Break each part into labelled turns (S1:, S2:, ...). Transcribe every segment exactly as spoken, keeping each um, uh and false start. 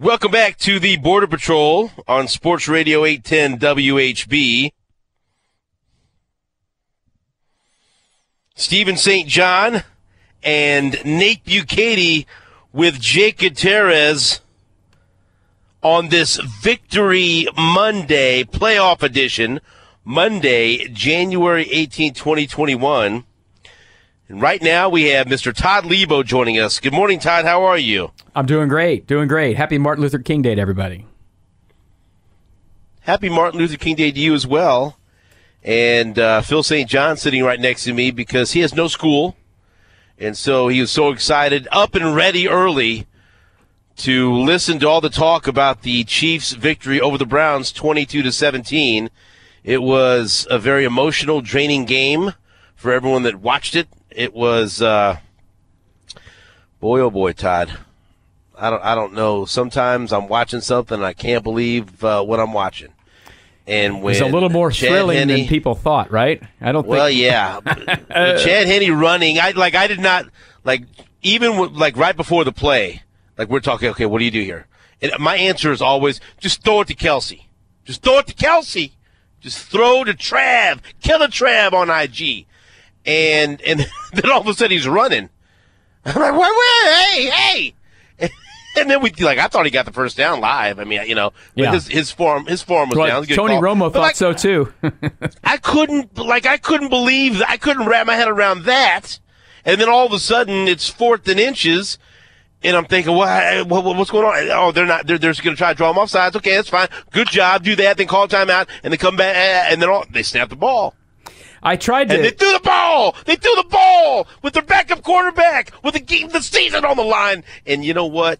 S1: Welcome back to the Border Patrol on Sports Radio eight ten W H B. Stephen Saint John and Nate Bukaty with Jake Gutierrez on this Victory Monday playoff edition, Monday, January eighteenth, twenty twenty-one. And right now we have Mister Todd Lebo joining us. Good morning, Todd. How are you?
S2: I'm doing great, doing great. Happy Martin Luther King Day to everybody.
S1: Happy Martin Luther King Day to you as well. And uh, Phil Saint John sitting right next to me because he has no school. And so he was so excited, up and ready early to listen to all the talk about the Chiefs' victory over the Browns twenty-two to seventeen. It was a very emotional, draining game for everyone that watched it. It was, uh, boy, oh boy, Todd. I don't, I don't know. Sometimes I'm watching something and I can't believe uh, what I'm watching. And when
S2: it's a little more
S1: Chad
S2: thrilling
S1: Henne,
S2: than people thought, right? I don't.
S1: Well,
S2: think...
S1: yeah. With Chad Henne running, I like. I did not like even with, like right before the play. Like we're talking. Okay, what do you do here? And my answer is always just throw it to Kelsey. Just throw it to Kelsey. Just throw to Trav. Kill a Trav on I G. And and then all of a sudden he's running. I'm like, wait, wait, hey, hey. And then we like, I thought he got the first down live. I mean, you know, but
S2: yeah.
S1: his his form his form was
S2: well,
S1: down. Was
S2: Tony
S1: call.
S2: Romo
S1: but
S2: thought
S1: like,
S2: so too.
S1: I couldn't like I couldn't believe I couldn't wrap my head around that. And then all of a sudden it's fourth and inches, and I'm thinking, what, what what's going on? Oh, they're not. They're, they're just going to try to draw them off sides. Okay, that's fine. Good job. Do that. Then call timeout, and then come back, and then all, they snap the ball.
S2: I tried to.
S1: And they threw the ball. They threw the ball with their backup quarterback with the game, the season on the line. And you know what?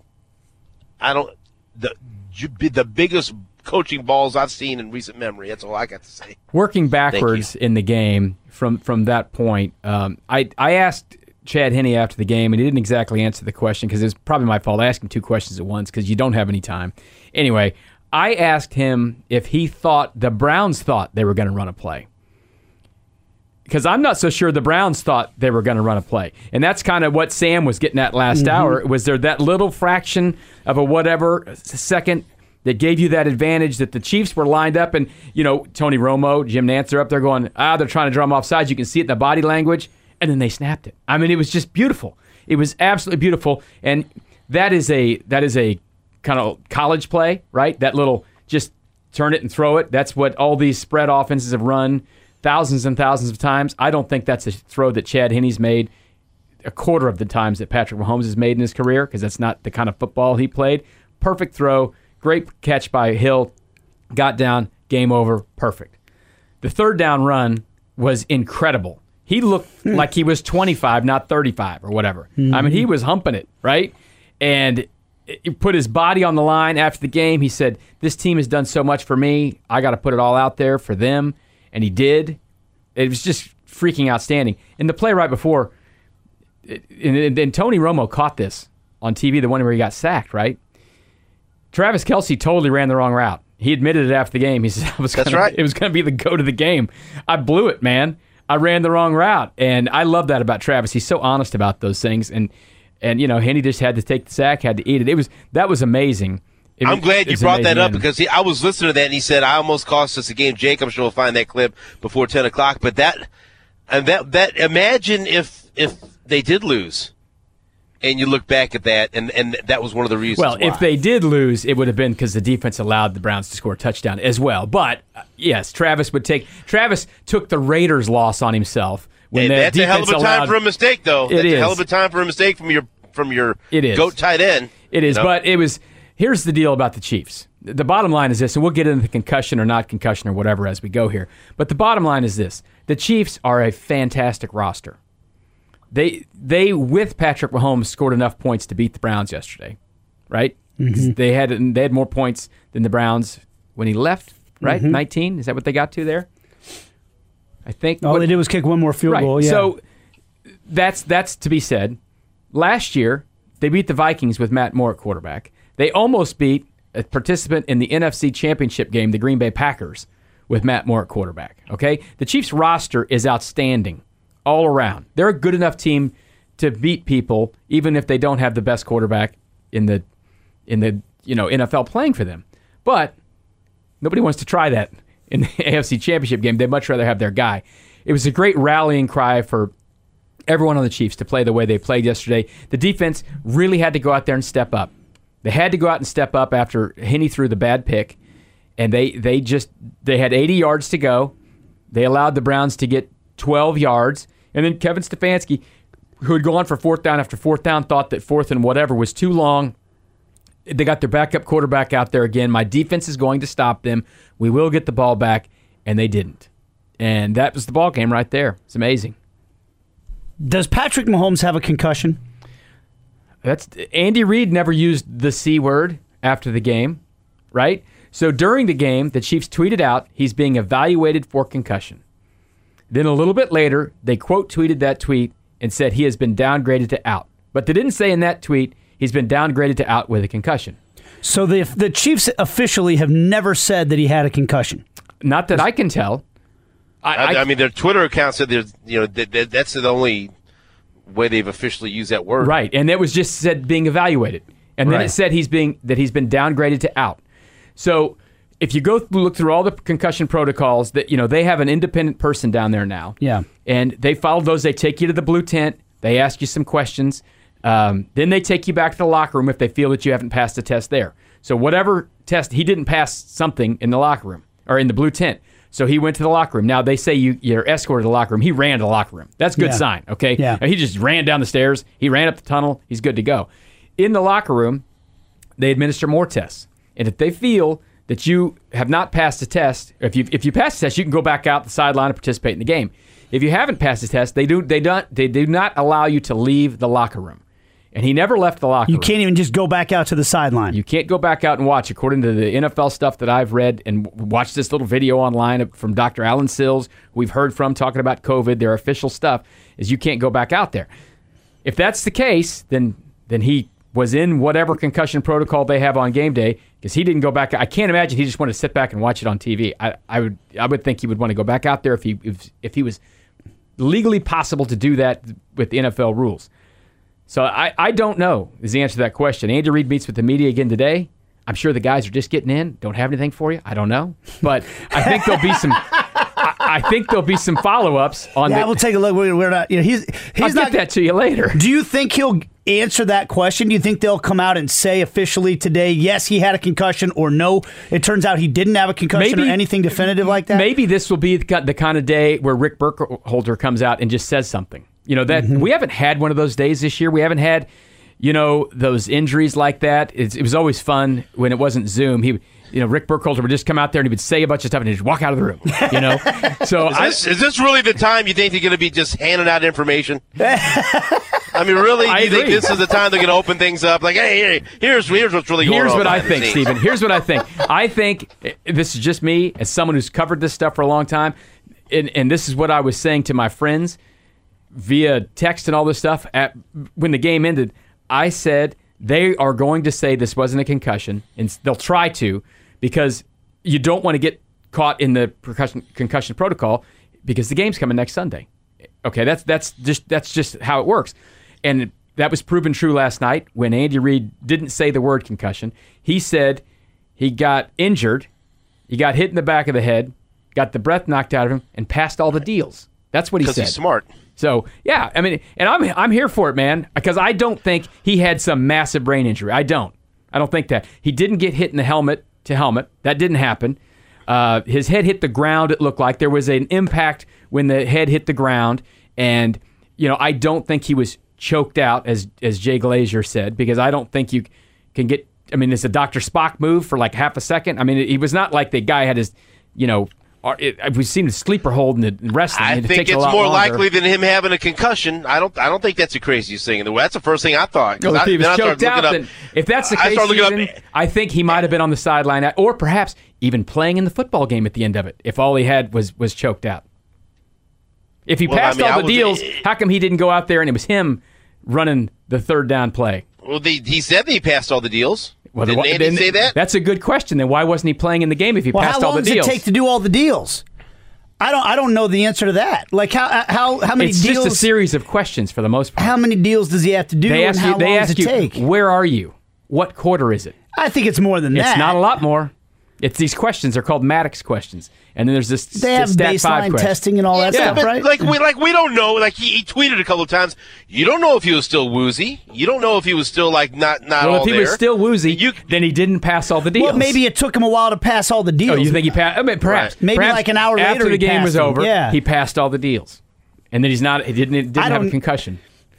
S1: I don't. The the biggest coaching balls I've seen in recent memory. That's all I got to say.
S2: Working backwards in the game from from that point, um, I I asked Chad Henne after the game, and he didn't exactly answer the question because it's probably my fault. I asked him two questions at once because you don't have any time. Anyway, I asked him if he thought the Browns thought they were going to run a play. Because I'm not so sure the Browns thought they were going to run a play. And that's kind of what Sam was getting at last mm-hmm. hour. Was there that little fraction of a whatever second that gave you that advantage that the Chiefs were lined up and, you know, Tony Romo, Jim Nantz are up there going, ah, they're trying to draw them off sides. You can see it in the body language. And then they snapped it. I mean, it was just beautiful. It was absolutely beautiful. And that is a that is a kind of college play, right? That little just turn it and throw it. That's what all these spread offenses have run thousands and thousands of times. I don't think that's a throw that Chad Henne's made a quarter of the times that Patrick Mahomes has made in his career because that's not the kind of football he played. Perfect throw, great catch by Hill, got down, game over, perfect. The third down run was incredible. He looked like he was twenty-five, not thirty-five or whatever. Mm-hmm. I mean, he was humping it, right? And he put his body on the line after the game. He said, this team has done so much for me. I got to put it all out there for them. And he did. It was just freaking outstanding. In the play right before, and, and Tony Romo caught this on T V, the one where he got sacked, right? Travis Kelce totally ran the wrong route. He admitted it after the game. He said, I was
S1: That's
S2: gonna,
S1: right.
S2: it was going to be the go to the game. I blew it, man. I ran the wrong route. And I love that about Travis. He's so honest about those things. And, and you know, Henne just had to take the sack, had to eat it. It was That was amazing. It
S1: I'm glad you brought that up
S2: end.
S1: because he, I was listening to that and he said, I almost cost us a game. Jake, I'm sure we'll find that clip before ten o'clock. But that, and that, that, imagine if, if they did lose and you look back at that and, and that was one of the reasons
S2: Well,
S1: why.
S2: if they did lose, it would have been because the defense allowed the Browns to score a touchdown as well. But, uh, yes, Travis would take, Travis took the Raiders' loss on himself. When
S1: and
S2: the
S1: that's a hell of a
S2: allowed,
S1: time for a mistake, though.
S2: It
S1: that's
S2: is.
S1: a hell of a time for a mistake from your, from your
S2: it is.
S1: goat tight end.
S2: It is,
S1: you know?
S2: but it was, here's the deal about the Chiefs. The bottom line is this, and we'll get into the concussion or not concussion or whatever as we go here. But the bottom line is this. The Chiefs are a fantastic roster. They, they with Patrick Mahomes, scored enough points to beat the Browns yesterday, right? Mm-hmm. They had they had more points than the Browns when he left, right? Mm-hmm. nineteen? Is that what they got to there? I think.
S3: All
S2: what,
S3: they did was kick one more field
S2: right.
S3: goal, yeah.
S2: So that's, that's to be said. Last year, they beat the Vikings with Matt Moore at quarterback. They almost beat a participant in the N F C Championship game, the Green Bay Packers, with Matt Moore at quarterback. Okay? The Chiefs' roster is outstanding all around. They're a good enough team to beat people, even if they don't have the best quarterback in the in the you know, N F L playing for them. But nobody wants to try that in the A F C Championship game. They'd much rather have their guy. It was a great rallying cry for everyone on the Chiefs to play the way they played yesterday. The defense really had to go out there and step up. They had to go out and step up after Henne threw the bad pick, and they they just they had eighty yards to go. They allowed the Browns to get twelve yards, and then Kevin Stefanski, who had gone for fourth down after fourth down, thought that fourth and whatever was too long. They got their backup quarterback out there again. My defense is going to stop them. We will get the ball back, and they didn't. And that was the ball game right there. It's amazing.
S3: Does Patrick Mahomes have a concussion?
S2: That's Andy Reid never used the C word after the game, right? So during the game, the Chiefs tweeted out he's being evaluated for concussion. Then a little bit later, they quote tweeted that tweet and said he has been downgraded to out. But they didn't say in that tweet he's been downgraded to out with a concussion.
S3: So the the Chiefs officially have never said that he had a concussion?
S2: Not that I can tell.
S1: I, I, I mean, their Twitter account said there's, you know, that, that, that's the only way they've officially used that word.
S2: Right, and it was just said being evaluated. And then
S3: Right.
S2: it said he's being that he's been downgraded to out. So if you go through, look through all the concussion protocols, that you know they have an independent person down there now.
S3: Yeah.
S2: And they follow those. They take you to the blue tent. They ask you some questions. Um, then they take you back to the locker room if they feel that you haven't passed a test there. So whatever test, he didn't pass something in the locker room or in the blue tent. So he went to the locker room. Now, they say you, you're escorted to the locker room. He ran to the locker room. That's a good
S3: Yeah.
S2: sign, okay?
S3: Yeah.
S2: He just ran down the stairs. He ran up the tunnel. He's good to go. In the locker room, they administer more tests. And if they feel that you have not passed the test, if you if you pass the test, you can go back out the sideline and participate in the game. If you haven't passed the test, they do they don't they do not allow you to leave the locker room. And he never left the locker
S3: You
S2: room.
S3: can't even just go back out to the sideline.
S2: You can't go back out and watch. According to the N F L stuff that I've read and watched this little video online from Doctor Alan Sills, who we've heard from talking about COVID, their official stuff, is you can't go back out there. If that's the case, then then he was in whatever concussion protocol they have on game day, because he didn't go back. I can't imagine he just wanted to sit back and watch it on T V. I, I would I would think he would want to go back out there if he if, if he was legally possible to do that with the N F L rules. So I, I don't know is the answer to that question. Andy Reid meets with the media again today. I'm sure the guys are just getting in. Don't have anything for you. I don't know. But I think there'll be some I, I think there'll be some follow-ups on
S3: yeah,
S2: the,
S3: we'll take a look. We're, we're not, you know, he's, he's
S2: I'll
S3: not,
S2: get that to you later.
S3: Do you think he'll answer that question? Do you think they'll come out and say officially today, yes, he had a concussion, or no, it turns out he didn't have a concussion,
S2: Maybe-
S3: or anything definitive like that?
S2: Maybe this will be the ki- the kind of day where Rick Burkholder comes out and just says something. You know, that we haven't had one of those days this year. We haven't had, you know, those injuries like that. It's, it was always fun when it wasn't Zoom. He, you know, Rick Burkholder would just come out there and he would say a bunch of stuff and he'd just walk out of the room. You know, so
S1: Is
S2: I,
S1: this, is this really the time you think they're going to be just handing out information? I mean, really?
S2: I
S1: Do you think
S2: agree.
S1: this is the time they're going to open things up? Like, hey, hey, here's here's what's really going
S2: Here's
S1: on.
S2: what I
S1: behind the
S2: think,
S1: scenes.
S2: Stephen. Here's what I think. I think eh, this is just me as someone who's covered this stuff for a long time, and, and this is what I was saying to my friends via text and all this stuff. At when the game ended, I said they are going to say this wasn't a concussion, and they'll try to, because you don't want to get caught in the concussion, concussion protocol, because the game's coming next Sunday. Okay, that's that's just that's just how it works, and that was proven true last night when Andy Reid didn't say the word concussion. He said he got injured, he got hit in the back of the head, got the breath knocked out of him, and passed all the deals. That's what he
S1: Because
S2: said.
S1: he's smart.
S2: So yeah, I mean, and I'm I'm here for it, man, because I don't think he had some massive brain injury. I don't. I don't think that he didn't get hit in the helmet to helmet. That didn't happen. Uh, his head hit the ground. It looked like there was an impact when the head hit the ground, and you know, I don't think he was choked out, as as Jay Glazer said, because I don't think you can get. I mean, it's a Doctor Spock move for like half a second. I mean, he was not like the guy had his, you know. Or it, we've seen the sleeper hold in the wrestling.
S1: I
S2: It
S1: think
S2: takes a
S1: it's
S2: lot
S1: more
S2: longer.
S1: likely than him having a concussion. I don't. I don't think that's the craziest thing in the world. That's the first thing I thought. 'Cause
S2: No, if
S1: I,
S2: he was
S1: then I started
S2: choked out,
S1: looking
S2: then if that's the
S1: I
S2: case,
S1: started looking
S2: Stephen,
S1: up-
S2: I think he might have been on the sideline, or perhaps even playing in the football game at the end of it, if all he had was was choked out. If he
S1: Well,
S2: passed
S1: I mean,
S2: all
S1: I
S2: the
S1: was-
S2: deals, how come he didn't go out there and it was him running the third down play?
S1: Well, they, he said that he passed all the deals.
S2: Well,
S1: Didn't
S2: then-
S1: Andy
S2: then-
S1: say that?
S2: That's a good question. Then why wasn't he playing in the game if he
S3: Well,
S2: passed
S3: how
S2: all
S3: long
S2: the
S3: does
S2: deals?
S3: it take to do all the deals? I don't. I don't know the answer to that. Like how how how many
S2: it's
S3: deals?
S2: just a series of questions for the most part.
S3: How many deals does he have to do?
S2: They
S3: and
S2: ask
S3: how
S2: you. They
S3: long
S2: ask
S3: does it
S2: you,
S3: take?
S2: where are you? What quarter is it?
S3: I think it's more than
S2: It's
S3: that.
S2: not a lot more. It's these questions. They're called Maddox questions. And then there's this
S3: They have
S2: stat five
S3: baseline
S2: question.
S3: testing and all that
S1: Yeah,
S3: stuff,
S1: but
S3: right?
S1: like we like we don't know. Like he, he tweeted a couple of times. You don't know if he was still woozy. You don't know if he was still like not not
S2: Well,
S1: all
S2: if he
S1: there.
S2: was still woozy,
S1: You-
S2: then he didn't pass all the deals.
S3: Well, maybe it took him a while to pass all the deals.
S2: Oh, you think he passed? I mean, perhaps.
S1: Right.
S3: Maybe
S2: perhaps
S3: like an hour later
S2: after
S3: he
S2: the game
S3: passed
S2: was
S3: them.
S2: over,
S3: Yeah.
S2: he passed all the deals. And then he's not, he didn't, didn't
S3: I
S2: have a
S3: don't-
S2: concussion.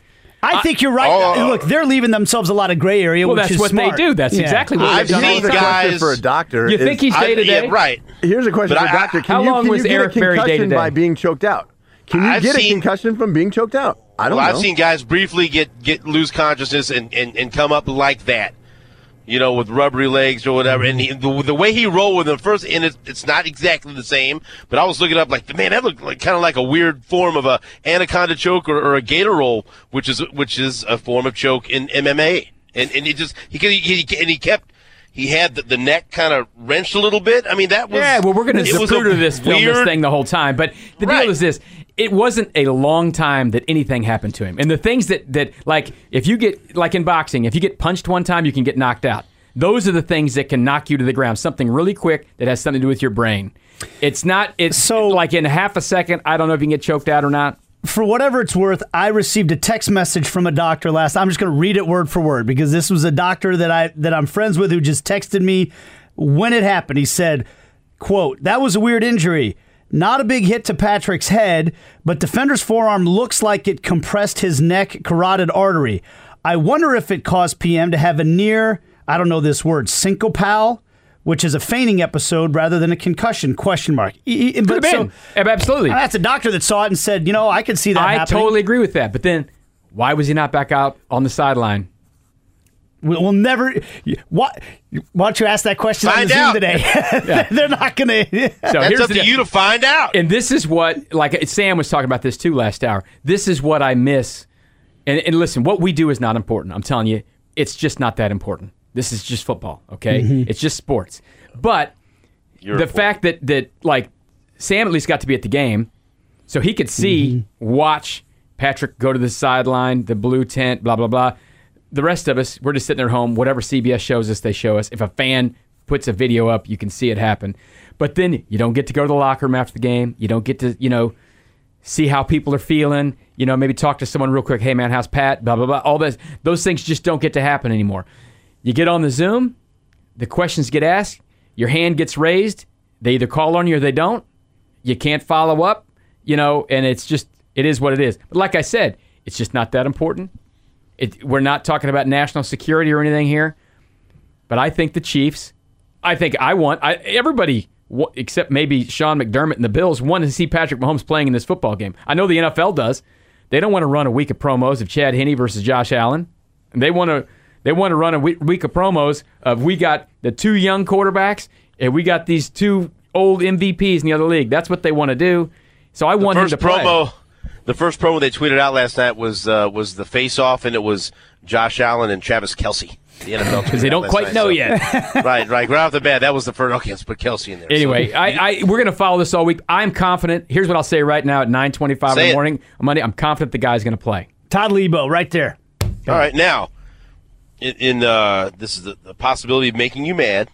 S3: I think you're right.
S1: Oh.
S3: Look, they're leaving themselves a lot of gray area,
S2: Well,
S3: which
S2: that's
S3: is
S2: what
S3: smart.
S2: they do. That's
S3: Yeah.
S2: exactly what
S1: I've
S2: they've done.
S1: seen
S2: all the
S4: Here's a
S2: time.
S4: question
S1: guys-
S4: for a doctor.
S2: You
S4: is-
S2: think he's
S1: I-
S2: day to
S1: yeah,
S2: day?
S1: right.
S4: Here's a question
S1: But
S4: for a
S1: I-
S4: doctor. Can
S2: how
S4: you,
S2: long
S4: can
S2: was
S4: you get
S2: Eric
S4: a
S2: Berry
S4: concussion
S2: day-to-day?
S4: by being choked out? Can you
S1: I've
S4: get
S1: seen-
S4: a concussion from being choked out? I don't
S1: Well,
S4: know.
S1: I've seen guys briefly get, get lose consciousness and, and, and come up like that, you know, with rubbery legs or whatever. And he, the, the way he rolled with them first, and it, it's not exactly the same, but I was looking up like, man, that looked like kind of like a weird form of a anaconda choke or, or a gator roll, which is which is a form of choke in M M A. And and he just he he, he and he kept. He had the, the neck kind of wrenched a little bit. I mean, that was...
S2: Yeah, well, we're going to
S1: it was a
S2: zapruder this film, this
S1: weird-
S2: thing the whole time. But the
S1: Right.
S2: deal is this. It wasn't a long time that anything happened to him. And the things that, that, like, if you get, like in boxing, if you get punched one time, you can get knocked out. Those are the things that can knock you to the ground. Something really quick that has something to do with your brain. It's not, it's
S3: So-
S2: like in half a second, I don't know if you can get choked out or not.
S3: For whatever it's worth, I received a text message from a doctor last. I'm just going to read it word for word because this was a doctor that I that I'm friends with who just texted me when it happened. He said, "Quote: That was a weird injury. Not a big hit to Patrick's head, but defender's forearm looks like it compressed his neck carotid artery. I wonder if it caused P M to have a near, I don't know this word, syncopal, which is a fainting episode rather than a concussion, question mark." E- e-
S2: Could
S3: But
S2: have
S3: so,
S2: been. Absolutely.
S3: that's a doctor that saw it and said, you know, I could see that
S2: I
S3: happening.
S2: totally agree with that. But then, why was he not back out on the sideline?
S3: We'll we'll never. What? Why don't you ask that question on
S1: Find
S3: the Zoom
S1: out.
S3: today? They're not going to.
S2: So
S1: That's
S2: here's
S1: up
S2: the
S1: to
S2: deal.
S1: you to find out.
S2: And this is what, like Sam was talking about this too last hour. This is what I miss. And, and listen, what we do is not important. I'm telling you, it's just not that important. This is just football, okay? It's just sports. But
S1: You're
S2: the
S1: a-
S2: fact that, that, like, Sam at least got to be at the game, so he could see, watch Patrick go to the sideline, the blue tent, blah, blah, blah. The rest of us, we're just sitting there at home. Whatever C B S shows us, they show us. If a fan puts a video up, you can see it happen. But then you don't get to go to the locker room after the game. You don't get to, you know, see how people are feeling. You know, maybe talk to someone real quick. Hey, man, how's Pat? Blah, blah, blah. All this. Those things just don't get to happen anymore. You get on the Zoom, the questions get asked, your hand gets raised. They either call on you or they don't. You can't follow up, you know, and it's just, it is what it is. But like I said, it's just not that important. It, we're not talking about national security or anything here. But I think the Chiefs, I think I want, I, everybody, except maybe Sean McDermott and the Bills, want to see Patrick Mahomes playing in this football game. I know the N F L does. They don't want to run a week of promos of Chad Henne versus Josh Allen. And they want to they want to run a week, week of promos of we got the two young quarterbacks and we got these two old M V Ps in the other league. That's what they want to do. So I want him
S1: First
S2: to play.
S1: promo, the first promo they tweeted out last night was uh, was the face-off, and it was Josh Allen and Travis Kelce. The N F L
S2: Because they don't quite know yet.
S1: right, right. Right off the bat, that was the first. Okay, let's put Kelce in there.
S2: Anyway,
S1: So-
S2: I, I we're going to follow this all week. I'm confident. Here's what I'll say right now at nine twenty-five in
S1: Say
S2: the
S1: it.
S2: morning on Monday. I'm confident the guy's going to play.
S3: Todd Lebo, right there.
S1: all right, now, in, in uh, this is the, the possibility of making you mad.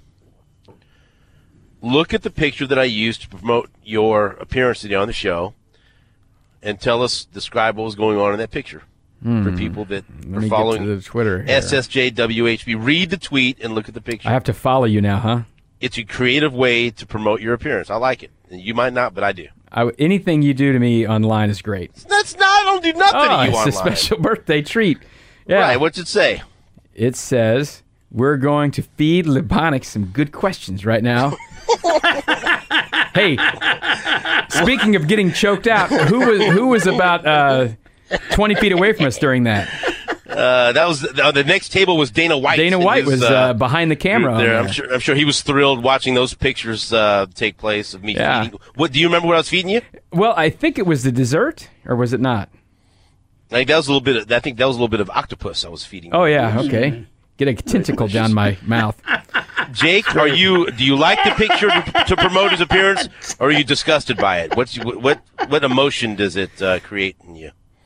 S1: Look at the picture that I used to promote your appearance today on the show, and tell us, describe what was going on in that picture for people that
S2: Let
S1: are
S2: me
S1: following
S2: get to the Twitter here.
S1: S S J W H B. Read the tweet and look at the picture.
S2: I have to follow you now, huh?
S1: It's a creative way to promote your appearance. I like it. You might not, but I do.
S2: I, anything you do to me online is great.
S1: That's not. I don't do nothing
S2: Oh,
S1: to you
S2: it's
S1: online.
S2: a special birthday treat. Yeah.
S1: Right. What's it say?
S2: It says we're going to feed Lebonic some good questions right now. Hey, speaking of getting choked out, who was who was about uh, twenty feet away from us during that?
S1: Uh, that was the, the next table was Dana White.
S2: Dana
S1: and
S2: White
S1: his,
S2: was uh, behind the camera.
S1: there.
S2: on
S1: I'm sure. I'm sure he was thrilled watching those pictures uh, take place of me
S2: Yeah.
S1: feeding. What do you remember? What I was feeding you?
S2: Well, I think it was the dessert, or was it not?
S1: I think that was a little bit. Of, I think that was a little bit of octopus I was feeding.
S2: Oh
S1: you.
S2: yeah, okay. Get a tentacle down my mouth.
S1: Jake, are you? Do you like the picture to, to promote his appearance, or are you disgusted by it? What's what what, what emotion does it uh, create in you?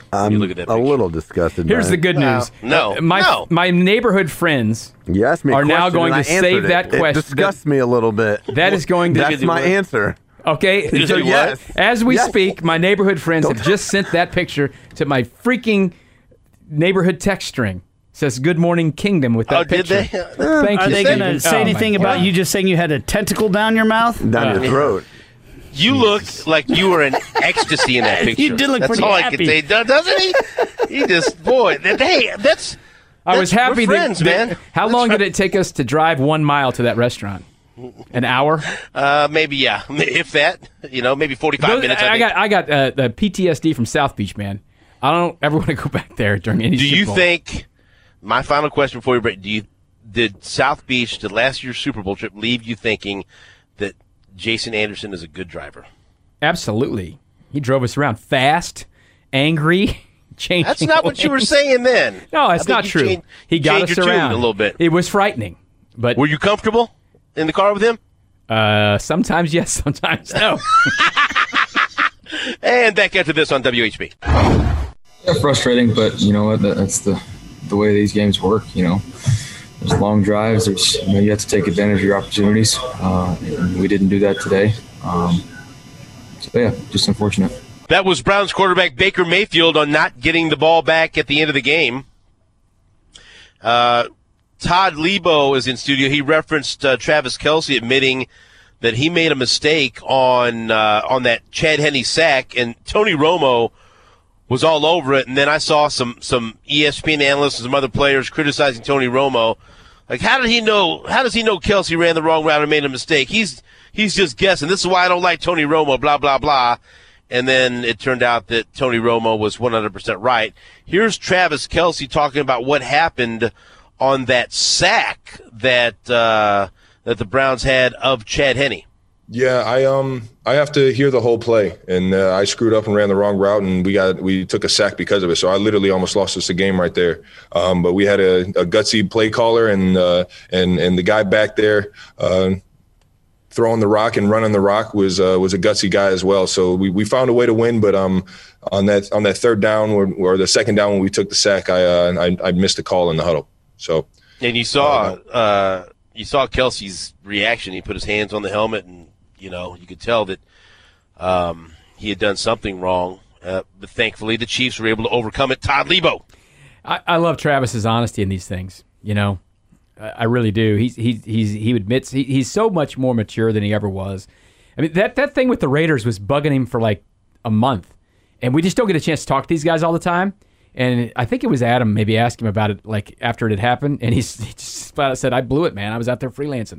S4: I'm
S1: you look at that
S4: a
S1: picture.
S4: little disgusted.
S2: Here's
S4: by
S2: the
S4: it.
S2: good news.
S1: No,
S2: Uh, my
S1: no.
S2: my neighborhood friends
S4: You asked me a
S2: are now
S4: question
S2: going
S4: and
S2: to
S4: I answered
S2: save
S4: it.
S2: that
S4: It
S2: question.
S4: disgusts me a little bit.
S2: That is going to
S4: That's my answer.
S2: Okay,
S1: Did
S2: so
S1: you
S4: yes.
S2: as we
S4: Yes.
S2: speak, my neighborhood friends have just sent that picture to my freaking neighborhood text string. It says "Good Morning Kingdom" with that
S1: Oh, did
S2: picture.
S1: they?
S2: Thank
S3: Are
S2: you.
S3: they
S2: Stephen.
S3: going to say
S2: Oh, my
S3: anything about
S2: God.
S3: you just saying you had a tentacle down your mouth?
S4: Down your throat.
S1: You look like you were in ecstasy in that picture.
S3: You did look
S1: That's
S3: pretty
S1: all I
S3: happy.
S1: can say, do- doesn't he? He just, boy, that, hey, that's.
S2: I was
S1: that's-
S2: happy
S1: we're
S2: that,
S1: friends,
S2: that-
S1: man.
S2: How
S1: Let's
S2: long
S1: try-
S2: did it take us to drive one mile to that restaurant? An hour.
S1: Uh, maybe yeah, if that. You know, maybe forty-five
S2: Those-
S1: minutes. I,
S2: I
S1: think.
S2: got I got uh, the P T S D from South Beach, man. I don't ever want to go back there during any.
S1: Do
S2: Super
S1: you
S2: Bowl.
S1: think? My final question before you break: Do you did South Beach, the last year's Super Bowl trip, leave you thinking that Jason Anderson is a good driver?
S2: Absolutely. He drove us around fast, angry, changing.
S1: That's not what you were
S2: lanes.
S1: saying then.
S2: No,
S1: I
S2: it's
S1: think
S2: not
S1: you
S2: true.
S1: changed-
S2: he got
S1: changed
S2: us
S1: your tune
S2: around
S1: a little bit.
S2: It was frightening, but
S1: Were you comfortable in the car with him?
S2: uh, sometimes yes, sometimes no.
S1: And back after this on W H B.
S5: Yeah, frustrating, but you know what? That, that's the the way these games work. You know, there's long drives. There's you know you have to take advantage of your opportunities. Uh, and we didn't do that today. Um, so yeah, just unfortunate.
S1: That was Browns quarterback Baker Mayfield on not getting the ball back at the end of the game. Uh, Todd Lebo is in studio. He referenced uh, Travis Kelce admitting that he made a mistake on uh, on that Chad Henne sack, and Tony Romo was all over it. And then I saw some some E S P N analysts and some other players criticizing Tony Romo. Like, how did he know? How does he know Kelce ran the wrong route and made a mistake? He's he's just guessing. This is why I don't like Tony Romo. Blah blah blah. And then it turned out that Tony Romo was one hundred percent right. Here's Travis Kelce talking about what happened on that sack that uh, that the Browns had of Chad Henne.
S6: Yeah, I um I have to hear the whole play, and uh, I screwed up and ran the wrong route, and we got we took a sack because of it. So I literally almost lost us a game right there. Um, but we had a, a gutsy play caller, and uh, and and the guy back there uh, throwing the rock and running the rock was uh, was a gutsy guy as well. So we, we found a way to win, but um on that on that third down or, or the second down when we took the sack, I uh, I, I missed a call in the huddle. So
S1: And you saw uh, you saw Kelce's reaction. He put his hands on the helmet, and you know you could tell that um, he had done something wrong. Uh, but thankfully, the Chiefs were able to overcome it. Todd Lebo.
S2: I, I love Travis's honesty in these things. You know, I, I really do. He's he he's he admits he, he's so much more mature than he ever was. I mean that that thing with the Raiders was bugging him for like a month, and we just don't get a chance to talk to these guys all the time. And I think it was Adam maybe asked him about it like after it had happened, and he's, he just flat out said, "I blew it, man. I was out there freelancing.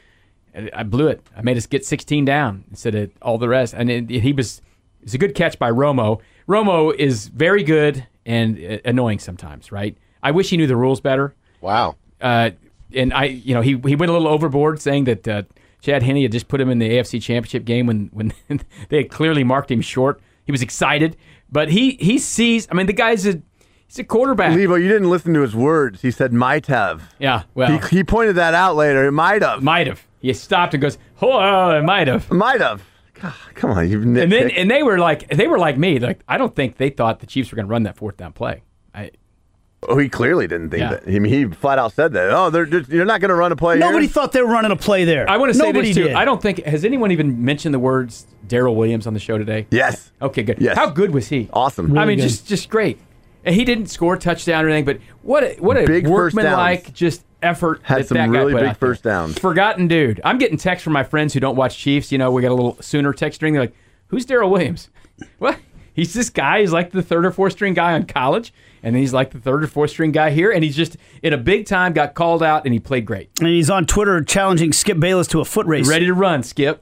S2: And I blew it. I made us get sixteen down instead of all the rest." And it, he was it's a good catch by Romo. Romo is very good and uh, annoying sometimes, right? I wish he knew the rules better.
S1: Wow.
S2: Uh, and I, you know, he he went a little overboard saying that uh, Chad Henne had just put him in the A F C Championship game when when they had clearly marked him short. He was excited, but he he sees. I mean, the guy's a he's a quarterback.
S4: Levo, you didn't listen to his words. He said might have.
S2: Yeah, well,
S4: He, he pointed that out later. It might have.
S2: might have. He stopped and goes, "Oh, it might have."
S4: Might have. God, come on, you've nitpicked.
S2: And then and they were like they were like me. Like I don't think they thought the Chiefs were going to run that fourth down play. I
S4: Oh, he clearly didn't think
S2: Yeah.
S4: that. I mean, he flat out said that. Oh, they're just, you're not going to run a play
S3: Nobody
S4: here?
S3: thought they were running a play there.
S2: I want to say
S3: Nobody
S2: this too.
S3: did.
S2: I don't think has anyone even mentioned the words Darrell Williams on the show today.
S4: Yes.
S2: Okay, good.
S4: Yes.
S2: How good was he?
S4: Awesome.
S2: I
S3: Really
S2: mean,
S3: good.
S2: just just great. And he didn't score a touchdown or anything, but what a, what a
S4: Big first
S2: workmanlike
S4: downs.
S2: just effort
S4: Had
S2: that
S4: some
S2: that guy
S4: really
S2: put
S4: big
S2: out there.
S4: first downs.
S2: Forgotten dude. I'm getting texts from my friends who don't watch Chiefs. You know, we got a little Sooner text string. They're like, "Who's Darrell Williams?" What? He's this guy. He's like the third or fourth string guy on college, and then he's like the third or fourth string guy here, and he's just in a big time got called out, and he played great.
S3: And he's on Twitter challenging Skip Bayless to a foot race.
S2: Ready to run, Skip.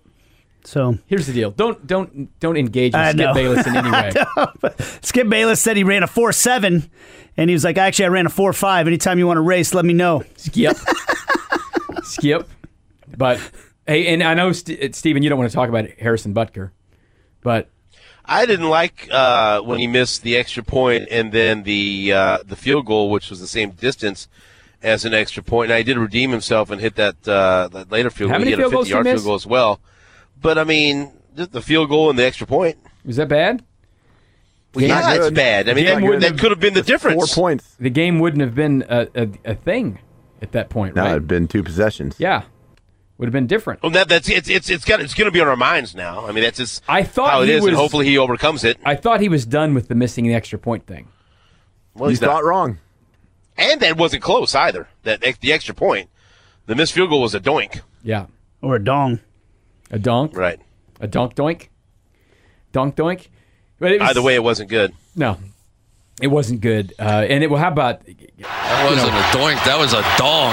S3: So
S2: Here's the deal. Don't don't don't engage with
S3: I
S2: Skip
S3: know.
S2: Bayless in any way.
S3: Skip Bayless said he ran a four seven, and he was like, "Actually, I ran a four five. Anytime you want to race, let me know."
S2: Skip. Skip. But hey, and I know St- Stephen, you don't want to talk about Harrison Butker, but
S1: I didn't like uh, when he missed the extra point and then the uh, the field goal, which was the same distance as an extra point. And I did redeem himself and hit that uh, that later field
S2: How
S1: goal.
S2: many
S1: He had
S2: field
S1: a
S2: goals did he
S1: fifty-yard field
S2: miss?
S1: goal as well. But I mean, just the field goal and the extra point.
S2: was that bad?
S1: Well, yeah,
S4: not
S1: it's
S4: good.
S1: bad. I mean,
S2: Game
S1: that,
S2: wouldn't
S1: that
S2: have-
S1: could have been the difference.
S4: Four points.
S2: The game wouldn't have been a, a, a thing at that point,
S4: No,
S2: right?
S4: it'd been two possessions.
S2: Yeah, would have been different.
S1: Well, that, that's it's it's it's got it's going to be on our minds now. I mean, that's just
S2: I thought
S1: how it
S2: he
S1: is, and
S2: was-
S1: hopefully he overcomes it.
S2: I thought he was done with the missing the extra point thing.
S1: Well,
S4: You
S1: he's not.
S4: thought wrong.
S1: And that wasn't close either. That ex- the extra point, the missed field goal was a doink.
S2: Yeah,
S3: Or a dong.
S2: a donk,
S1: Right.
S2: a donk doink, donk doink. But it was,
S1: Either way, it wasn't good.
S2: no, it wasn't good. Uh, and it well, how about
S7: That wasn't a doink. That was a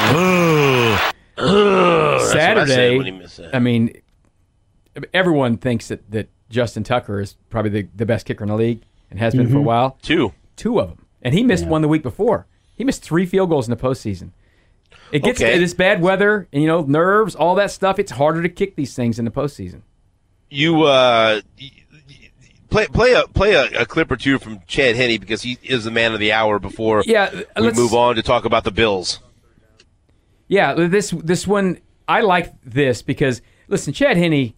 S7: dong.
S1: That's what I said
S2: Saturday?
S1: when he missed that.
S2: I mean, everyone thinks that, that Justin Tucker is probably the, the best kicker in the league and has been
S3: Mm-hmm.
S2: for a while.
S1: Two.
S2: Two of them, and he missed one the week before. He missed three field goals in the postseason. It gets
S1: Okay.
S2: this bad weather, and you know, nerves, all that stuff. It's harder to kick these things in the postseason.
S1: You uh, y- y- play play a play a, a clip or two from Chad Henne because he is the man of the hour. Before
S2: Yeah,
S1: we
S2: let's
S1: move on to talk about the Bills.
S2: Yeah, this this one I like this because listen, Chad Henne.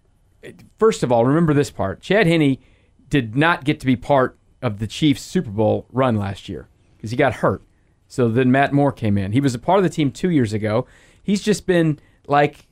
S2: First of all, remember this part: Chad Henne did not get to be part of the Chiefs' Super Bowl run last year because he got hurt. So then Matt Moore came in. He was a part of the team two years ago. He's just been like,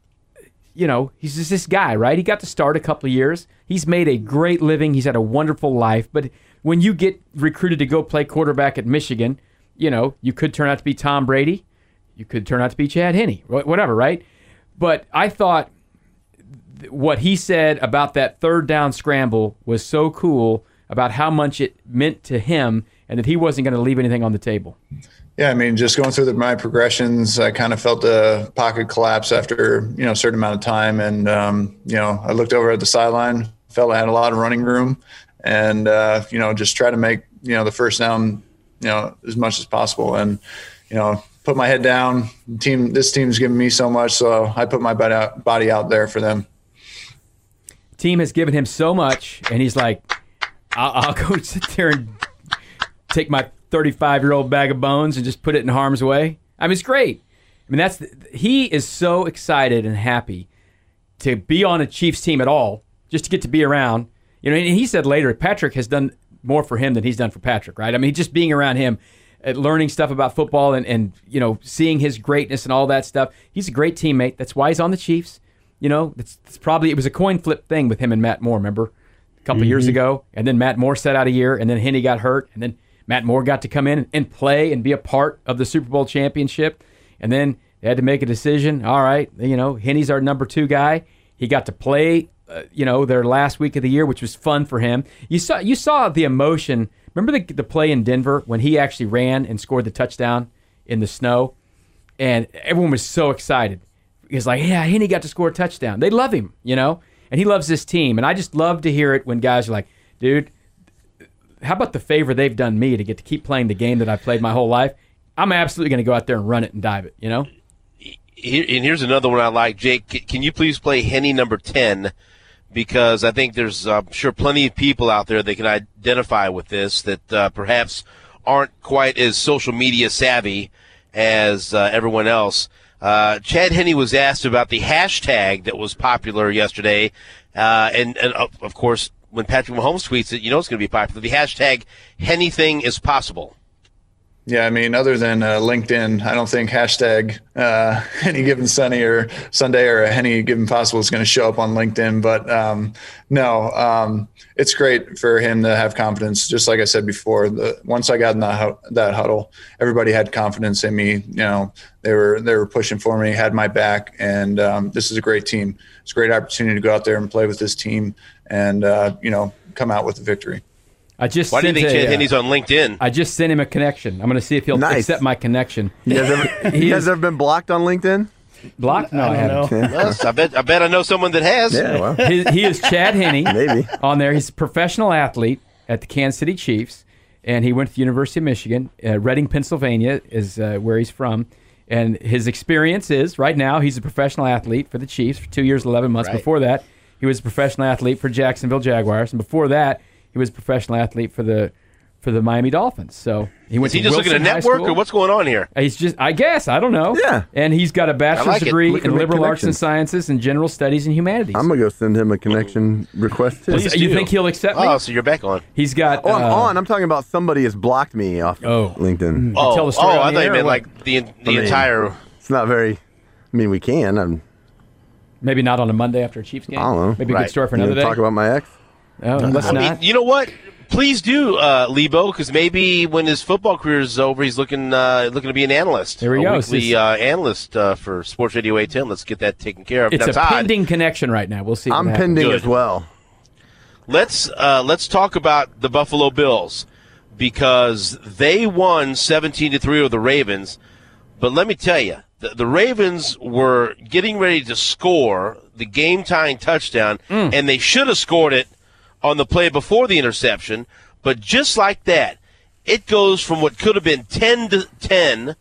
S2: you know, he's just this guy, right? He got to start a couple of years. He's made a great living. He's had a wonderful life. But when you get recruited to go play quarterback at Michigan, you know, you could turn out to be Tom Brady. You could turn out to be Chad Henne, wh- whatever, right? But I thought th- what he said about that third down scramble was so cool about how much it meant to him and that he wasn't going to leave anything on the table.
S8: Yeah, I mean, just going through the, my progressions, I kind of felt the pocket collapse after, you know, a certain amount of time. And, um, you know, I looked over at the sideline, felt I had a lot of running room and, uh, you know, just try to make, you know, the first down, you know, as much as possible. And, you know, put my head down. Team, this team's given me so much, so I put my body out, body out there for them.
S2: Team has given him so much, and he's like, I'll, I'll go sit there and take my thirty-five-year-old bag of bones and just put it in harm's way. I mean, it's great. I mean, that's the, he is so excited and happy to be on a Chiefs team at all, just to get to be around. You know, and he said later, Patrick has done more for him than he's done for Patrick, right? I mean, just being around him, uh, learning stuff about football and, and, you know, seeing his greatness and all that stuff. He's a great teammate. That's why he's on the Chiefs. You know, it's, it's probably, it was a coin flip thing with him and Matt Moore, remember? A couple of years ago. And then Matt Moore sat out a year, and then Henne got hurt, and then Matt Moore got to come in and play and be a part of the Super Bowl championship. And then they had to make a decision. All right, you know, Henne's our number two guy. He got to play, uh, you know, their last week of the year, which was fun for him. You saw you saw the emotion. Remember the, the play in Denver when he actually ran and scored the touchdown in the snow? And everyone was so excited. He was like, yeah, Henne got to score a touchdown. They love him, you know? And he loves this team. And I just love to hear it when guys are like, dude, how about the favor they've done me to get to keep playing the game that I've played my whole life? I'm absolutely going to go out there and run it and dive it, you know?
S1: Here, and here's another one I like. Jake, c- can you please play Henne number ten? Because I think there's, uh, I'm sure, plenty of people out there that can identify with this that uh, perhaps aren't quite as social media savvy as uh, everyone else. Uh, Chad Henne was asked about the hashtag that was popular yesterday. Uh, and, and uh, of course, when Patrick Mahomes tweets it, you know it's going to be popular. The hashtag anything is possible.
S8: Yeah, I mean, other than uh, LinkedIn, I don't think hashtag uh, any given Sunday or Sunday or any given possible is going to show up on LinkedIn. But um, no, um, it's great for him to have confidence. Just like I said before, the, once I got in that, that huddle, everybody had confidence in me. You know, they were they were pushing for me, had my back, and um, this is a great team. It's a great opportunity to go out there and play with this team, and uh, you know, come out with a victory.
S2: I just
S1: Why do you
S2: sent
S1: think Chad
S2: a, uh,
S1: Henne's on LinkedIn?
S2: I just sent him a connection. I'm going to see if he'll
S4: Nice.
S2: accept my connection.
S4: You guys ever,
S2: He
S4: you
S2: is-
S4: guys ever been blocked on LinkedIn?
S2: Blocked? No, I,
S3: I don't
S2: haven't.
S3: know.
S1: Yes, I bet I bet I know someone that has.
S4: Yeah, well,
S2: He, he is Chad Henne.
S4: maybe.
S2: On there. He's a professional athlete at the Kansas City Chiefs, and he went to the University of Michigan. Uh, Reading, Pennsylvania is uh, where he's from. And his experience is, right now, he's a professional athlete for the Chiefs for two years, eleven months.
S1: Right.
S2: Before that, he was a professional athlete for Jacksonville Jaguars. And before that, he was a professional athlete for the for the Miami Dolphins. So he went
S1: Is he
S2: to
S1: just
S2: Wilson
S1: looking at
S2: High
S1: network,
S2: School.
S1: or what's going on here?
S2: He's just, I guess, I don't know.
S4: Yeah.
S2: And he's got a bachelor's
S1: like it.
S2: degree
S4: Looking
S2: in
S4: to make
S2: liberal arts and
S4: connections.
S2: sciences and general studies and humanities.
S4: I'm going to go send him a connection request, too.
S1: Please
S2: you
S1: do.
S2: think he'll accept me?
S1: Oh, so you're back on.
S2: He's got.
S4: Oh, I'm
S2: uh,
S4: on. I'm talking about somebody has blocked me off
S2: Oh.
S4: LinkedIn.
S1: Oh,
S2: tell the story
S1: oh
S2: on
S1: I
S2: the
S1: thought
S2: air
S1: you
S2: or
S1: meant
S2: what?
S1: like the the
S4: mean,
S1: entire.
S4: It's not very. I mean, we can. I'm,
S2: Maybe not on a Monday after a Chiefs game.
S4: I don't know.
S2: Maybe a
S1: Right.
S2: good story for
S4: you
S2: another
S4: know,
S2: day.
S4: talk about my ex.
S2: oh, let's
S1: I mean,
S2: not.
S1: you know what? Please do, uh, Lebo, because maybe when his football career is over, he's looking uh, looking to be an analyst.
S2: There we
S1: a
S2: go.
S1: Weekly
S2: It's-
S1: uh, analyst uh, for Sports Radio eight ten. Let's get that taken care of.
S2: It's
S1: now,
S2: a
S1: Todd,
S2: pending connection right now. We'll see. what
S4: I'm
S2: happens.
S4: pending
S1: Good.
S4: as well.
S1: Let's uh, let's talk about the Buffalo Bills because they won seventeen to three over the Ravens. But let me tell you, the, the Ravens were getting ready to score the game-tying touchdown,
S2: Mm.
S1: and they should have scored it on the play before the interception. But just like that, it goes from what could have been ten to ten,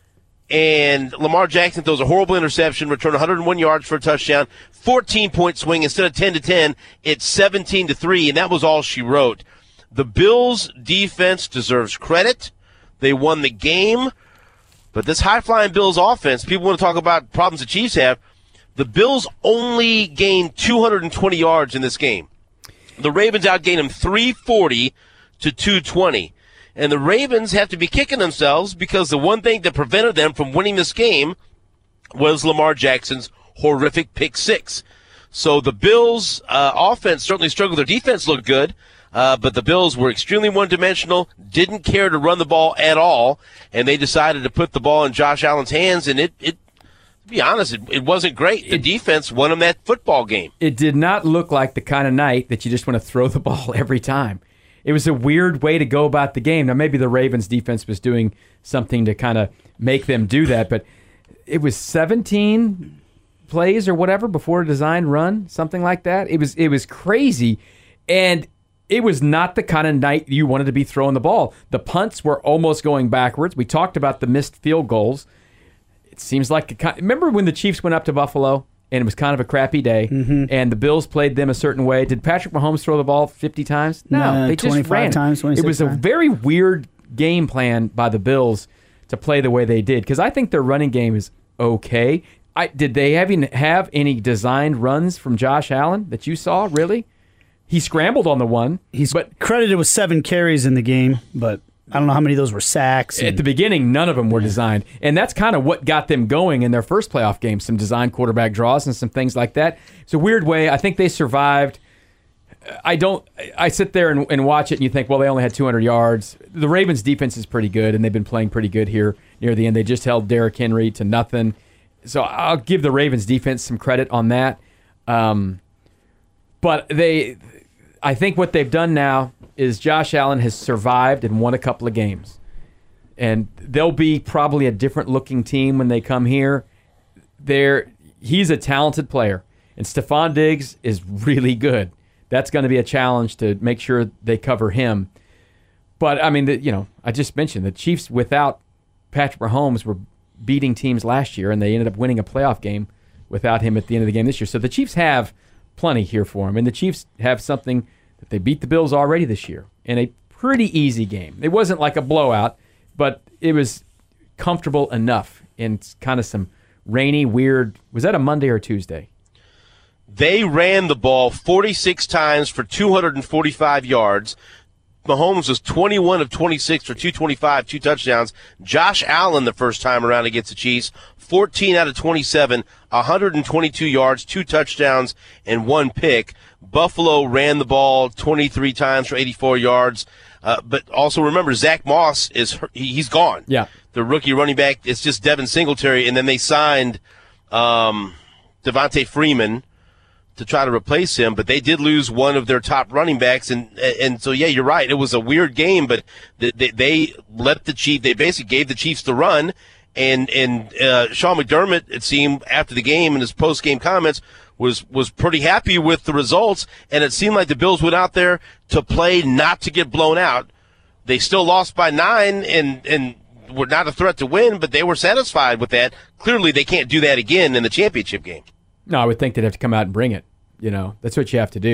S1: and Lamar Jackson throws a horrible interception, returned one hundred one yards for a touchdown, fourteen-point swing. Instead of ten to ten, it's seventeen to three, and that was all she wrote. The Bills' defense deserves credit. They won the game. But this high-flying Bills offense, people want to talk about problems the Chiefs have. The Bills only gained two hundred twenty yards in this game. The Ravens outgained them three forty to two twenty. And the Ravens have to be kicking themselves because the one thing that prevented them from winning this game was Lamar Jackson's horrific pick six. So the Bills' uh, offense certainly struggled. Their defense looked good, uh, but the Bills were extremely one-dimensional, didn't care to run the ball at all, and they decided to put the ball in Josh Allen's hands, and it, it to be honest, it, it wasn't great. The defense won them that football game.
S2: It did not look like the kind of night that you just want to throw the ball every time. It was a weird way to go about the game. Now, maybe the Ravens' defense was doing something to kind of make them do that, but it was seventeen plays or whatever before a designed run, something like that. It was it was crazy, and it was not the kind of night you wanted to be throwing the ball. The punts were almost going backwards. We talked about the missed field goals. It seems like a, remember when the Chiefs went up to Buffalo and it was kind of a crappy day, mm-hmm. and the Bills played them a certain way. Did Patrick Mahomes throw the ball fifty times? No,
S3: No,
S2: they just
S3: twenty-five
S2: ran.
S3: times,
S2: It was a
S3: twenty-six times.
S2: very weird game plan by the Bills to play the way they did because I think their running game is okay. I, did they have, have any designed runs from Josh Allen that you saw, really? He scrambled on the one.
S3: He's
S2: but
S3: credited with seven carries in the game, but I don't know how many of those were sacks.
S2: at
S3: and-
S2: the beginning, none of them were designed. And that's kind of what got them going in their first playoff game, some designed quarterback draws and some things like that. It's a weird way. I think they survived. I don't. I sit there and, and watch it, and you think, well, they only had two hundred yards. The Ravens' defense is pretty good, and they've been playing pretty good here near the end. They just held Derrick Henry to nothing. So I'll give the Ravens' defense some credit on that. Um, but they, I think what they've done now is Josh Allen has survived and won a couple of games. And they'll be probably a different-looking team when they come here. They're, he's a talented player, and Stephon Diggs is really good. That's going to be a challenge to make sure they cover him. But, I mean, the, you know, I just mentioned the Chiefs without Patrick Mahomes were beating teams last year, and they ended up winning a playoff game without him at the end of the game this year. So the Chiefs have plenty here for them, and the Chiefs have something that they beat the Bills already this year in a pretty easy game. It wasn't like a blowout, but it was comfortable enough in kind of some rainy, weird. Was that a Monday or Tuesday?
S1: They ran the ball forty-six times for two hundred forty-five yards. Mahomes was twenty-one of twenty-six for two twenty-five, two touchdowns. Josh Allen, the first time around against the Chiefs, fourteen out of twenty-seven, one hundred twenty-two yards, two touchdowns, and one pick. Buffalo ran the ball twenty-three times for eighty-four yards. Uh, but also remember, Zach Moss, is he's gone.
S2: Yeah.
S1: The rookie running back, it's just Devin Singletary, and then they signed um, Devontae Freeman to try to replace him, but they did lose one of their top running backs, and and so yeah, you're right. It was a weird game, but they, they, they let the Chiefs. They basically gave the Chiefs the run, and and uh, Sean McDermott, it seemed after the game in his post game comments, was was pretty happy with the results, and it seemed like the Bills went out there to play not to get blown out. They still lost by nine, and and were not a threat to win, but they were satisfied with that. Clearly, they can't do that again in the championship game.
S2: No, I would think they'd have to come out and bring it. You know, that's what you have to do.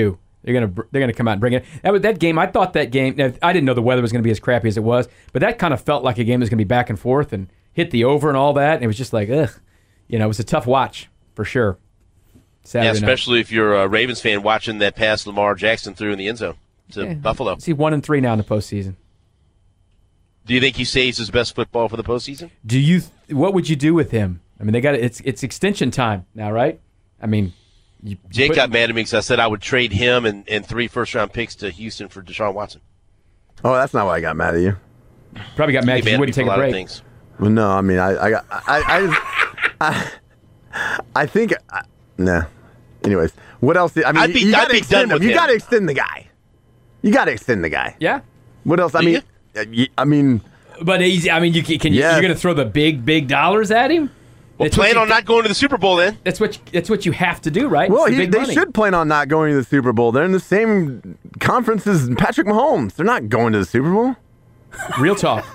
S2: They're gonna they're gonna come out and bring it. That was that game. I thought that game. I didn't know the weather was gonna be as crappy as it was, but that kind of felt like a game that was gonna be back and forth and hit the over and all that. And it was just like, ugh, you know, it was a tough watch for sure. Saturday
S1: yeah, especially
S2: night.
S1: if you're a Ravens fan watching that pass Lamar Jackson threw in the end zone to
S2: yeah.
S1: Buffalo.
S2: See, one and three now in the postseason.
S1: Do you think he saves his best football for the postseason?
S2: Do you? What would you do with him? I mean, they got it's it's extension time now, right? I mean, you,
S1: Jake
S2: put,
S1: got mad at me because I said I would trade him and, and three first round picks to Houston for Deshaun Watson.
S4: Oh, that's not why I got mad at you.
S2: Probably got mad because you wouldn't take a break.
S4: Well, no, I mean, I, I got, I, I, I, I think, uh, nah. Anyways, what else? Did, I mean,
S1: I'd be-
S4: you
S1: I'd
S4: got to
S1: be
S4: extend
S1: done
S4: him.
S1: with
S4: You
S1: him.
S4: got to extend the guy. You got to extend the guy.
S2: Yeah.
S4: What else? I
S1: Do
S4: mean, uh, y- I mean,
S2: But easy. I mean, you can. can you,
S4: Yes.
S2: You're going to throw the big, big dollars at him.
S1: Well,
S2: That's what
S1: plan
S2: you-
S1: on not going to the Super Bowl then.
S2: That's what. That's what you have to do, right?
S4: well,
S2: It's the
S4: he,
S2: big
S4: they
S2: money.
S4: should plan on not going to the Super Bowl. They're in the same conference as Patrick Mahomes. They're not going to the Super Bowl.
S2: Real talk.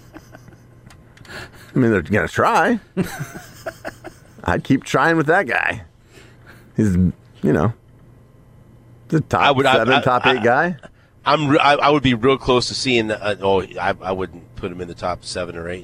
S4: I mean, they're gonna try. I'd keep trying with that guy. He's, you know, the top
S1: I would- I-
S4: seven,
S1: I-
S4: top
S1: I-
S4: eight guy.
S1: I'm. Re- I, I would be real close to seeing. Uh, oh, I, I wouldn't put him in the top seven or eight.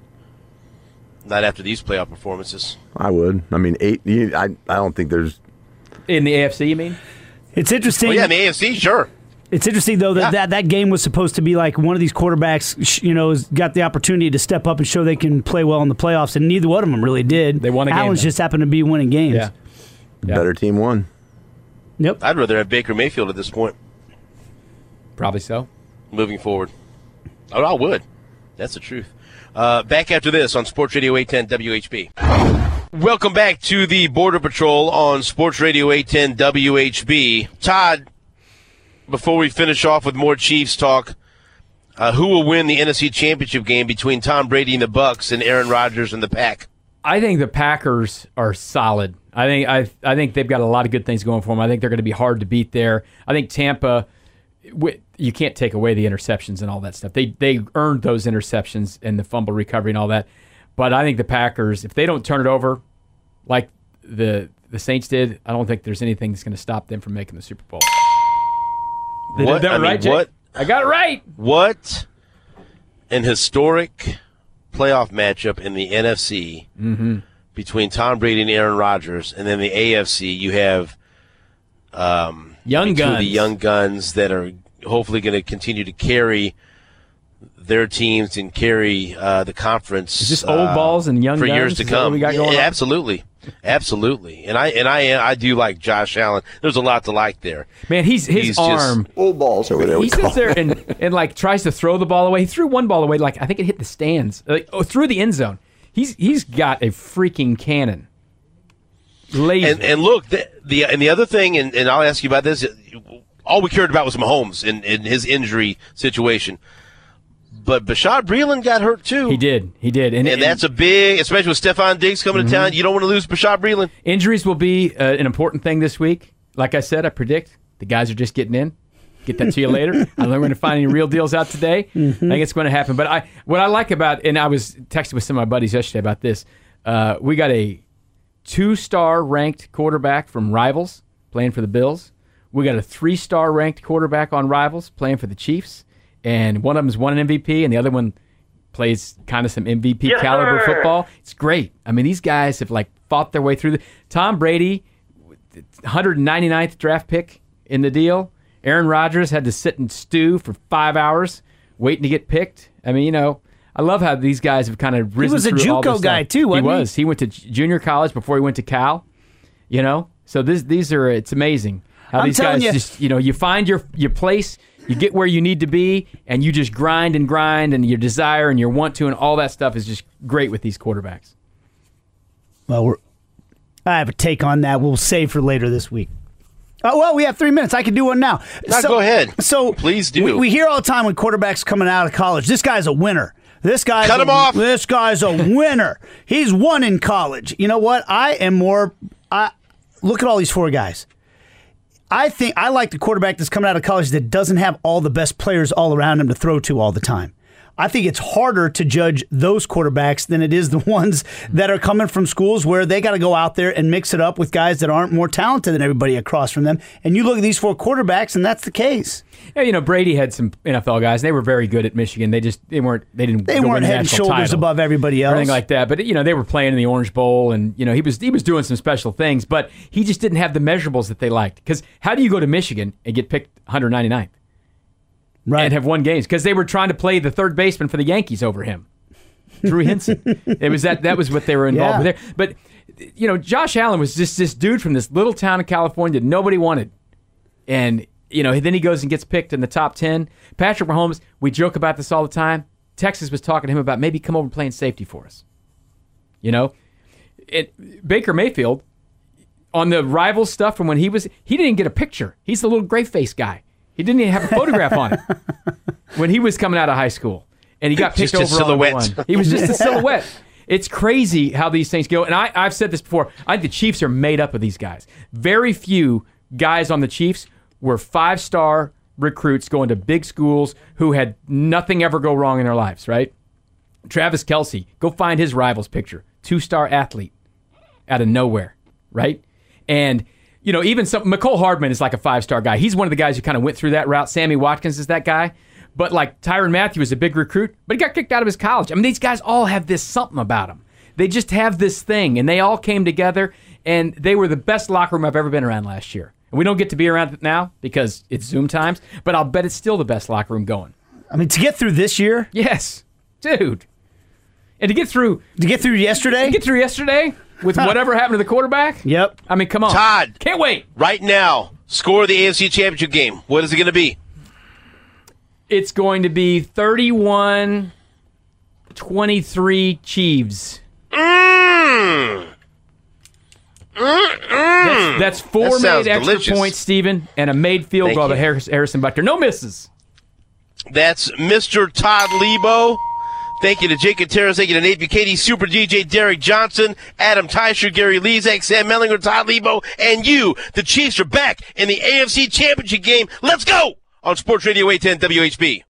S1: Not after these playoff performances.
S4: I would. I mean, eight. You, I. I don't think there's.
S2: In the A F C, you mean?
S3: It's interesting.
S1: Well, yeah, in the A F C, sure.
S3: It's interesting, though, that,
S1: Yeah.
S3: that that game was supposed to be like one of these quarterbacks, sh- you know, has got the opportunity to step up and show they can play well in the playoffs, and neither one of them really did.
S2: They won a game,
S3: Allen's
S2: though.
S3: just happened to be winning games.
S2: Yeah. Yeah.
S4: Better team won.
S3: Yep.
S1: I'd rather have Baker Mayfield at this point,
S2: Probably so.
S1: moving forward. Oh, I would. That's the truth. Uh, back after this on Sports Radio eight ten W H B. Welcome back to the Border Patrol on Sports Radio eight ten W H B. Todd, before we finish off with more Chiefs talk, uh, who will win the N F C Championship game between Tom Brady and the Bucs and Aaron Rodgers and the Pack?
S2: I think the Packers are solid. I think I I think they've got a lot of good things going for them. I think they're going to be hard to beat there. I think Tampa, you can't take away the interceptions and all that stuff. They they earned those interceptions and the fumble recovery and all that. But I think the Packers, if they don't turn it over like the the Saints did, I don't think there's anything that's going to stop them from making the Super Bowl. They
S1: What?
S2: did that
S1: I mean,
S2: right, Jake?
S1: what?
S2: I got it right.
S1: What an historic playoff matchup in the N F C
S2: Mm-hmm.
S1: between Tom Brady and Aaron Rodgers, and then the A F C you have um,
S2: Young
S1: two of
S2: guns.
S1: the young guns that are hopefully going to continue to carry their teams and carry uh, the conference.
S2: Is this old
S1: uh,
S2: balls and young
S1: for years
S2: guns?
S1: to
S2: Is that what
S1: come?
S2: we got going
S1: Yeah,
S2: on?
S1: absolutely, absolutely. And I and I I do like Josh Allen. There's a lot to like there.
S2: Man, he's his
S1: He's just-
S2: arm.
S4: Old balls or whatever
S2: He sits there and, and like tries to throw the ball away. He threw one ball away, like I think it hit the stands, like oh, through the end zone. He's he's got a freaking cannon. Laser.
S1: And and look, the, the and the other thing, and, and I'll ask you about this. All we cared about was Mahomes and, and his injury situation. But Bashad Breeland got hurt too.
S2: he did, he did, and,
S1: And that's a big, especially with Stephon Diggs coming
S2: Mm-hmm.
S1: to town. You don't want to lose Bashad Breeland.
S2: injuries will be uh, an important thing this week. Like I said, I predict the guys are just getting in. Get that to you later. I don't think we're going to find any real deals out today. I think it's going to happen. But I, what I like about, and I was texting with some of my buddies yesterday about this. Uh, we got a two-star ranked quarterback from Rivals playing for the Bills. We got a three-star ranked quarterback on Rivals playing for the Chiefs, and one of them's won an M V P, and the other one plays kind of some M V P caliber football. It's great. I mean, these guys have like fought their way through. The, Tom Brady, one hundred ninety-ninth draft pick in the deal. Aaron Rodgers had to sit and stew for five hours waiting to get picked. I mean, you know, I love how these guys have kind of risen
S3: was a
S2: through all
S3: JUCO
S2: this
S3: guy,
S2: stuff.
S3: too, wasn't
S2: he
S3: he?
S2: was. He went to j- junior college before he went to Cal. You know, so this these are it's amazing how
S3: I'm
S2: these
S3: telling
S2: guys
S3: you.
S2: just you know you find your your place, you get where you need to be, and you just grind and grind, and your desire and your want to and all that stuff is just great with these quarterbacks.
S3: Well, we're, I have a take on that. We'll save for later this week. Oh, well, we have three minutes. I can do one now.
S1: No, go ahead.
S3: So
S1: Please do.
S3: We, we hear all the time when quarterbacks coming out of college, this guy's a winner. This guy's
S1: Cut
S3: a,
S1: him off.
S3: This guy's a winner. He's won in college. You know what? I am more. I look at all these four guys. I think I like the quarterback that's coming out of college that doesn't have all the best players all around him to throw to all the time. I think it's harder to judge those quarterbacks than it is the ones that are coming from schools where they got to go out there and mix it up with guys that aren't more talented than everybody across from them. And you look at these four quarterbacks, and that's the case.
S2: Yeah, you know, Brady had some N F L guys. They were very good at Michigan. They just they weren't they didn't
S3: they
S2: go
S3: weren't
S2: win the
S3: head and
S2: national
S3: shoulders
S2: title
S3: above everybody else,
S2: or anything like that. But you know, they were playing in the Orange Bowl, and you know, he was he was doing some special things. But he just didn't have the measurables that they liked. Because how do you go to Michigan and get picked one hundred ninety-ninth?
S3: Right.
S2: And have won games because they were trying to play the third baseman for the Yankees over him, Drew Henson. It was that that was what they were involved
S3: Yeah.
S2: with there. But you know, Josh Allen was just this dude from this little town in California that nobody wanted, and you know, then he goes and gets picked in the top ten. Patrick Mahomes, we joke about this all the time. Texas was talking to him about maybe come over and playing safety for us. You know, it, Baker Mayfield on the rival stuff from when he was he didn't get a picture. He's the little gray face guy. He didn't even have a photograph on it when he was coming out of high school, and he got picked
S1: Just a
S2: over on
S1: silhouette.
S2: one. He was just a silhouette. It's crazy how these things go. And I, I've said this before. I think the Chiefs are made up of these guys. Very few guys on the Chiefs were five-star recruits going to big schools who had nothing ever go wrong in their lives, right? Travis Kelce, go find his rival's picture. Two-star athlete out of nowhere, right? And you know, even some McCole Hardman is like a five-star guy. He's one of the guys who kind of went through that route. Sammy Watkins is that guy. But like Tyrann Mathieu is a big recruit, but he got kicked out of his college. I mean, these guys all have this something about them. They just have this thing, and they all came together, and they were the best locker room I've ever been around last year. And we don't get to be around it now because it's Zoom times, but I'll bet it's still the best locker room going.
S3: I mean, to get through this year,
S2: Yes, dude. And to get through
S3: to get through yesterday,
S2: to get through yesterday with whatever happened to the quarterback.
S3: Yep.
S2: I mean, come on.
S1: Todd.
S2: Can't wait.
S1: Right now, score of the A F C Championship game. What is it going to be?
S2: It's going to be thirty-one twenty-three Chiefs.
S1: Mm.
S2: That's, that's four
S1: That sounds
S2: made extra
S1: delicious.
S2: points, Stephen, and a made field
S1: Thank
S2: goal by
S1: you.
S2: Harris, Harrison Butker. No misses.
S1: That's Mister Todd Lebo. Thank you to Jake Gutierrez. Thank you to Nate Bucati, Super D J Derek Johnson, Adam Teicher, Gary Lezak, Sam Mellinger, Todd Lebo, and you. The Chiefs are back in the A F C Championship game. Let's go on Sports Radio eight ten W H B.